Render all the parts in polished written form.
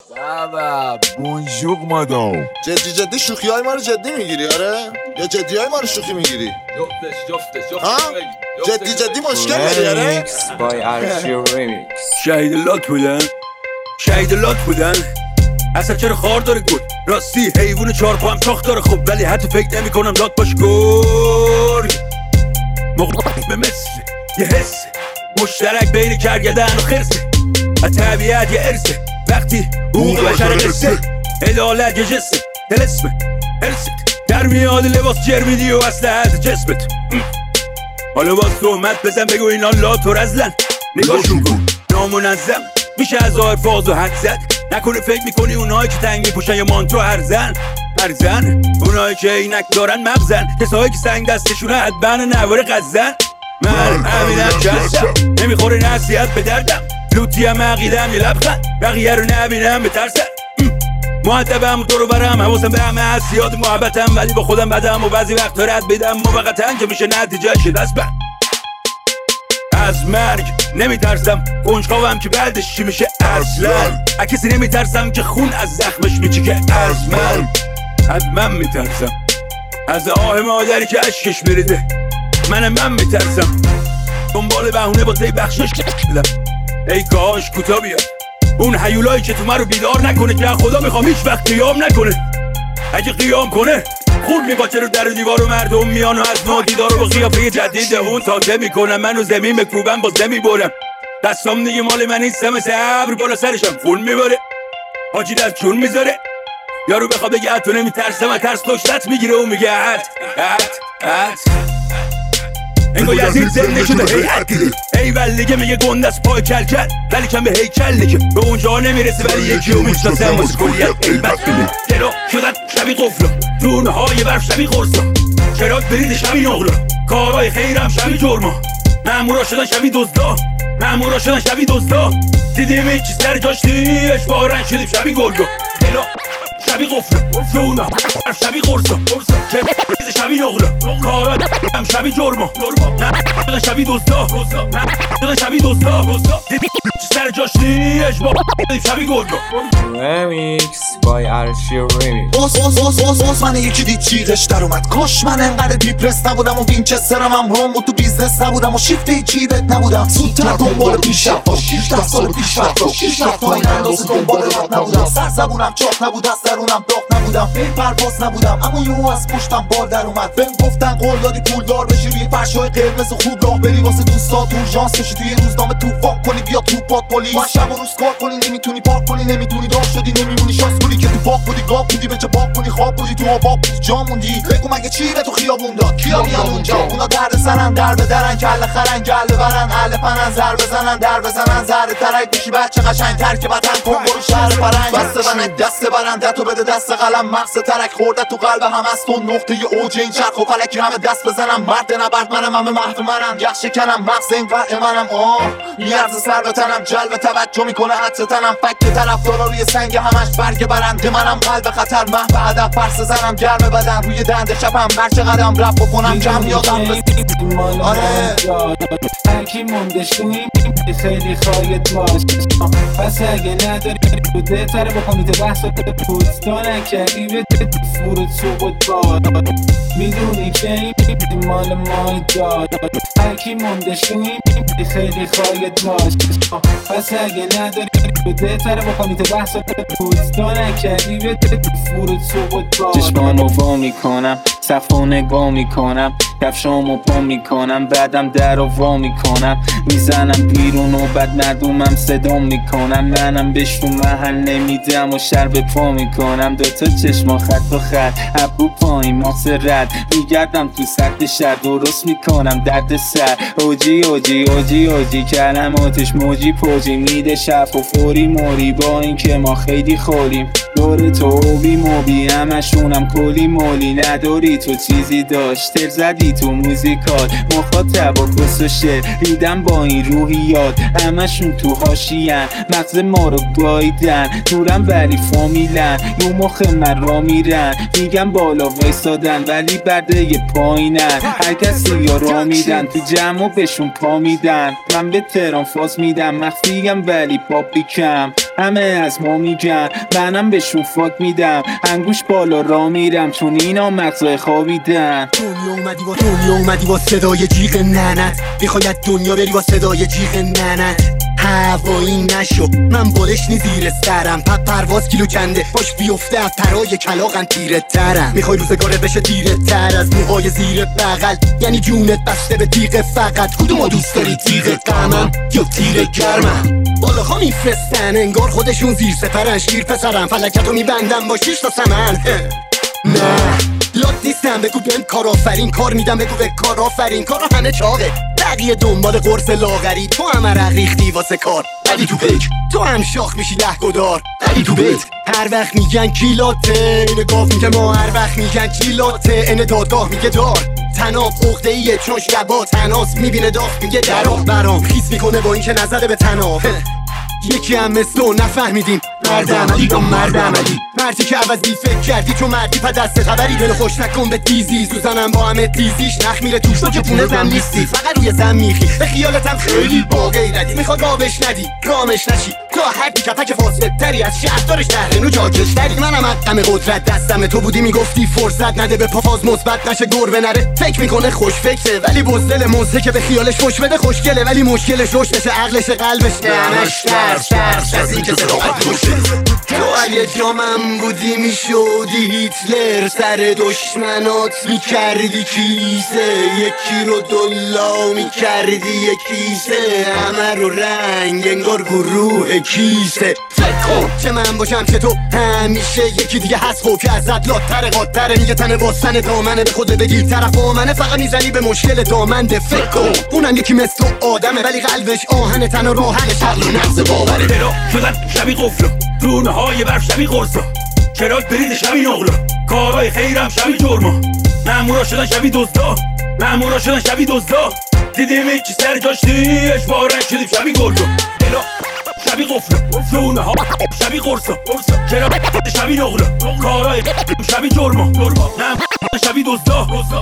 بابا بونژور مادام. جدی شوخی های ما رو جدی میگیری؟ آره یا جدی های ما رو شوخی میگیری؟ جفتش ها؟ جدی مشکل داری؟ آره بای ارشیو ریمیکس. شهید لات بودن اصلا چرا خار داره گل راستی حیوان چهار پا هم چاخ داره خب ولی حتی فکر نمی کنم لات باش گرگ به مثل یه حس مشترک بین کرگدن و خرسه از طبیعت یه ارسه وقتی حقوق بشر قصه عدالت یه جسه تلسمه ارست در میاد لباس جرمیدی و اسلحت جسمت حالا باز تهمت بزن بگو اینا لات و رزلن نگاهشون کن نامنظم میشه از آرفاز و حد زد نکنه فکر میکنی اونایی که تنگی پوشن یا مانتو هرزن اونایی که اینک دارن مغزن کسایی که سنگ دستشونه حدبن نوار غزن من همینم جستم نمیخوره نصیحت به دردم لوتیم عقیدم یه لبخند بقیه رو نبینم به ترسم مؤدبم و دورو برم حواسم به همه هست یاد محبتم ولی با خودم بدم و بعضی وقتا رد بدم موقتا که میشه نتیجهش دست بند از مرگ نمیترسم کنجکاوم که بعدش چی میشه اصلا کسی نمیترسم که خون از زخمش میچیکه از من میترسم از آه مادری که اشکش میریزه من میترسم دنبال بهونه واسه بخشش بدم ای کاش کوتا بیاد اون هیولایی که تو من رو بیدار نکنه که خدا میخوام هیچ وقت قیام نکنه اگه قیام کنه خون میباچه رو در دیوار و مردم میان و از ما دیدار رو با قیافه جدید اون تازه میکنم منو زمین بکوبم با زمین برم دستام دیگه مال من نیستم مثل ابر بالا سرشم خون میباره حاجی دست چون میذاره یارو بخواه بگه تو نمیترسم و ترس داشتت میگیره و میگه انگو یزید زنده شده هیئت دیده ایول دیگه میگه گنده از پای کل ولی کم به هیکل دیگه به اونجا نمیرسه ولی یکی رو میشناسم واسه کلیت قیمت بده چرا شدن شبی قفلا دونه های برف شبی قرصا چراغ برید شبی نغلا کارهای خیرم شبی جرما مامورا شدن شبی دزدا دیدیم یکی سر جاش دیش بارن شدیم شبی گرگا شبی قفلا دونه شبی قرصا شبی نغلا کارهای هم شبی جرما شبی دزدا سر جاش دیش شبی گرگا. ریمیکس بای ارشیو ریمیکس. اوس من یکی دید چیغش در اومد کاش من انقدر دیپرس نبودم و وینچسترم هم روم و تو بیزنس نبودم و شیفت جیبت نبودم زودتر دنبال پیشرفت با 16 سال پیشرفت با 6 رفت تا این اندازه دنبال رفت نبودم سر زبونم چاق نبود از درونم داغ نبودم بین پرواز نبودم اما یهو از پشتم بال در اومد بهم گفتن قول دادی پولدار بشی روی فرشای قرمز خوب راه بری واسه دوستات اورژانس کشی توی روزنامه توفان کنی بیا تو پات پلیس ما شب و روز کار کنی نمیتونی پاک کنی نمیتونی داغ شدی نمیمونی شانس کنی که تو باغ بودی گاو بودی به چه باغ کنی خواب بودی تو آباب بودی جا موندی بگو مگه چی به تو خیابون داد کیا میان اونجا اونا درد سرن در به درن کله خرن گله برن اهل پنن زر بزنن در بزنن زر ترک بشی بچه قشنگ ترک وطن کن برو شهر فرنگ بسته بنک دست برنده تو بده دست قلم مغز ترک خورده تو قلب هم از تو نقطه اوج این چرخ و فلکی همه دست بزنم مرد نبرد منم همه محو منم یخ شکنم مغز این قرع منم میارز سر به تنم جلب توجه میکنه حدس تنم فکر طرفدارا روی سنگ همش برگ برنده منم قلب خطر محو هدف پرس زنم گرم بدن روی دنده شبم مرچ قدم رپ بکنم کم یادم آره هرکی موندش تویم خیلی خواهیت باش پس اگه نداری بوده تره بکنید بحث پوستا نکردی به فرود صبت باش میدونی که این مال مای دار هرکی موندش تویم خیلی خواهیت باش پس اگه نداری بوده تره بکنید بحث پوستا نکردی به فرود صبت باش چشمامو وا میکنم صفو نگاه میکنم کفشامو پا میکنم بعدم در رو وا میکنم میزنم بیرون و بعد مردمم صدا میکنم منم بهش تو محل نمیدم و شر به پا میکنم دوتا چشما خط و خط ابرو پایین ماس رد میگردم تو سطح شهر درست میکنم درد سر اوجی کلماتش موجی پوجی میده شف و فوری موری با این که ما خیلی خوریم دور تو بی موبی همشونم کلی مولی نداری تو چیزی داشت تر زدی تو موزیکات مخاطب و کس و شعر ریدم با این روحیات همشون تو حاشیه‌ن مغز ما رو گاییدن دورم ولی فامیلن یو مخ من را میرن میگم بالا وایسادن ولی برده پایینن هر کسی یا را میدن تو جمع و بهشون پا میدن من به تهران فاز میدم مخفیم ولی پاپیکم همه از ما میگن منم به شوفاک میدم انگوش بالا را میرم چون اینا مغزای خوابیدن. دنیا اومدی با صدای جیغ ننت، میخواد دنیا بری با صدای جیغ ننت. هوایی نشو من بالش نی زیر سرم، پرواز کیلو کنده باش بیفته از پرای کلاغم تیره ترم. میخوای روزگارت بشه تیره تر از موهای زیر بغل، یعنی جونت بسته به تیغ فقط. کدومو دوست داری تیغ غمم یا تیغ گرمم؟ بالاها میفرستن انگار خودشون زیر سپرن، شیر پسرم فلکتو میبندم با 6 تا سمن. نه لات نیستم بگو بهم کارآفرین، کار میدم بگو به کارآفرین. کارا همه چاقه بقیه دنبال قرص لاغری، تو هم عرق ریختی واسه کار ولی تو پیک تو هم شاخ میشی لهگدار ولی تو بیت. هر وقت میگن کیلاته اینه گاف میگه ما، هر وقت میگن کیلاته اینه دادگاه میگه دار. تناب عقده ایه چون شبا تناس میبینه داغ میگه دراب برام خیس میکنه با این که نزده به تناب. یکی هم مثل تو نفهمیدیم مرد عملی با مرد عملی، مردی که عوضی فکر کردی چون مردی پا دست خبری. دل خوش نکن به تیزی سوزنم با همه تیزیش، نخ میره توش تو که پونه زن نیستی فقط روی زن میخی. به خیالتم خیلی با غیرتی میخواد آبش ندی رامش نشی، تو هردی کپک فاسد تری از شهردارش تهرنو جاکش تری. منم حقم قدرت دستم تو بودی میگفتی فرصت نده به پافاز مثبت نشه گربه نره. فکر میکنه خوش فکره ولی بزدل موزه که به خیالش خوش بده خوشگله، ولی مشکلش رشدشه عقلش قلبش همش ترس از این که صداقت روشه. تو اگه جامم بودی میشودی هیتلر، سر دشمنات میکردی کیسه، یکی رو دلا میکردی یکیسه، همه رو رنگ انگار گروه کیسه. فکر کن چه من باشم چه تو همیشه یکی دیگه هست خب که ازت لاتر قاتره. میگه تنه باستن دامنه به خود بگیر طرف آمنه، فقط میزنی به مشکل دامنده. فکر کن اونم یکی مثل تو آدمه ولی قلبش آهن تن و راهنش عقل و نفس باوره. درا شدن شبی قفلا رونه های برف شبی قرصا، چراغ برید شبی نقلا، کارای خیرم شبی جرما، مامورا شدن شبی دزدا، مامورا شدن شبی دزدا. دیدیم یکی سر جاش دیش بارن شدیم شبی گرگا. درا شبی قفلا رونه ها شبی قرصا، چراغ شبی نقلا، کارای شبی جرما، شبی دزدا،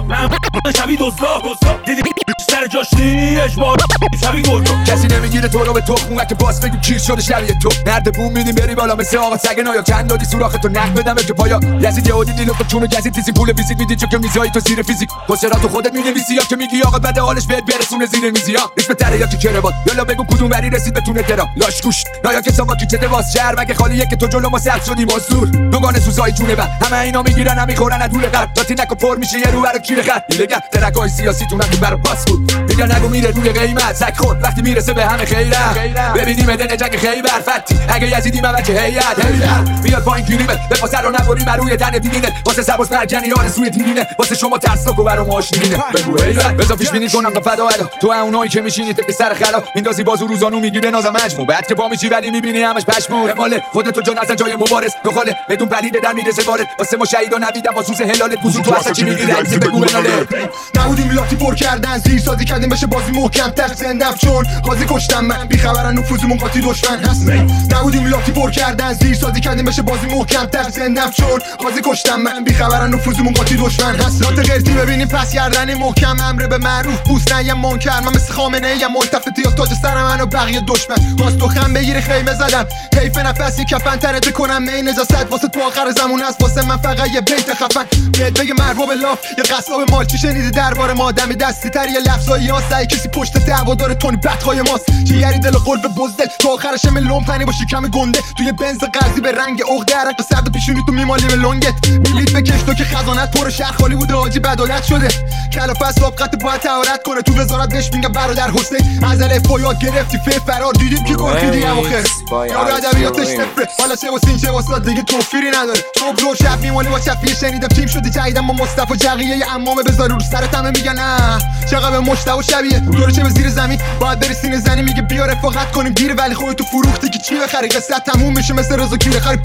شبی دزدا. دیدیم سر جاش دیش بارن شبی گرگا. کسی نمیگیره تو رو به تخمون که باز بگو کیر شده شبیه تو. مرد بوم میدیم بری بالا مثل آقا سگ نایا، چند دادی سوراخ تو نک بدم تو پایا. یزید یهودی دیلو تو چون گزید تیزی پول ویزیت میدی چون که میزایی تو زیر فیزیک. خسرات تو خودت مینویسی یا که میگی آقا بده حالش بهت برسونه زیر میزی ها. اسم تره یا کی کربات یالا بگو کدوم وری رسید بتونه درا لاش گوش نایا که ساما کی چته واس شهر مگه خالیه که تو جلو ما سر شدی مزدور. دوگانه سوزای جونه و همه اینا میگیرن نمیخورن از دور قد داتی نکو پر میشه یه رو برا کیر خط دیگه ترکای سیاسی تو نگو برا پاس بود دیگه نگو میره روی قیمت زک خود وقتی میرسه به همه خیره. ببینیم دن جنگ خیبر فتی اگه یزیدی من چه هیئت بیاد با این گیریمت به پاسر رو نبری روی تن دینه واسه سبز مرجانی آرزوی دینه واسه شما ترسناک و برام آشینه. بگو هیئت بذار پیش بینی کنم تا فدا ادا تو اونایی که میشینی تک سر خلا میندازی بازو روزانو میگیره نازم مجموع بعد که پا میشی ولی میبینی همش پشمو مال خودت جان از جای مبارز دخاله بدون پلید در میرسه وارد واسه ما شهیدا نویدم با سوز هلالت بوزو تو اصلا چی میگی رئیس بگو بناله. نبودیم لاتی پر کردن زیر سازی کردیم بشه بازی محکم تر زندم چون قاضی کشتم من بیخبرن نفوذمون قاطی دشمن هست. نبودیم لاتی پر کردن زیر سازی کردیم بشه بازی محکم تر زندم چون قاضی کشتم من بیخبرن نفوذمون قاطی دشمن هست. لات قرتی ببینیم پس گردن محکم امر به معروف بوستن یا منکر من مثل خامنه یا ملتفت یا تاج سر من و بقیه دشمن خواست تو خم بگیری خیمه زدم حیف نفسی کفن ترد کنم می نجاست واسه تو آخر زمان است واسه من فقط یه بیت خفن بیت بگه مربوب لاف یا قصاب مال چی شنیده درباره ما دم دستی تر یه لفظای یاسای کسی پشت دعوا داره تونی بدخوای ماست چیگری دل قلب بزدل تو آخرش ملون پنی با شکم گنده توی بنز قضی به رنگ عقده عرق سرد پیشونی تو میمالی به لنگت بلیت بکش تو که خزانت پر شهر خالی بوده حاجی بدالت شده کلافه سابقت باید طهارت کنه تو وزارت بهش میگه برادر حسین از الف یاد گرفتی فی فرار دیدیم که گرفتی اواخر یارو ادبیاتش نفره حالا چه واسه این چه واسه دیگه توفیری نداره صبح زور شب میمالی با شفیه شنیدم تیم شدی جدیدم با مصطفی جقیه یه عمامه بذار رو سرت همه میگن نه چقدر به مشتاق شبیه دور چه به زیر زمین باید بری سینه زنی میگه بیا رفاقت کنیم گیر ولی خودت تو فروختی که چی بخری قصه تموم میشه مثل رضا کی بخری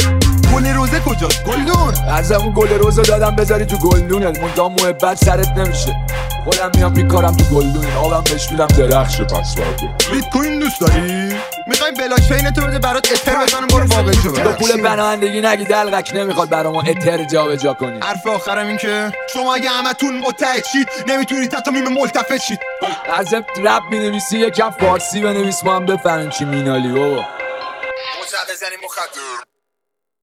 گل روزه کجاست گلدون از اون گل روزو دادم بذاری تو گلدونت منتها محبت سرت نمیشه خودم میام میکارم تو گلدون آبم بهش میدم درخشه پس بیت کوین دوست داری میخوایم بلاک چین تو بده برات اتر بزنم برو واقعی شو با پول پناهندگی نگی دلقک نمیخواد برامون اتر جابجا کنی. حرف آخرم این که شما اگه همتون متحد شید نمیتونید حتی میم ملتفت شید. از رپ مینویسی یکم فارسی بنویس ما هم بفهمیم چی مینالی بابا. زد بزنیم مخدر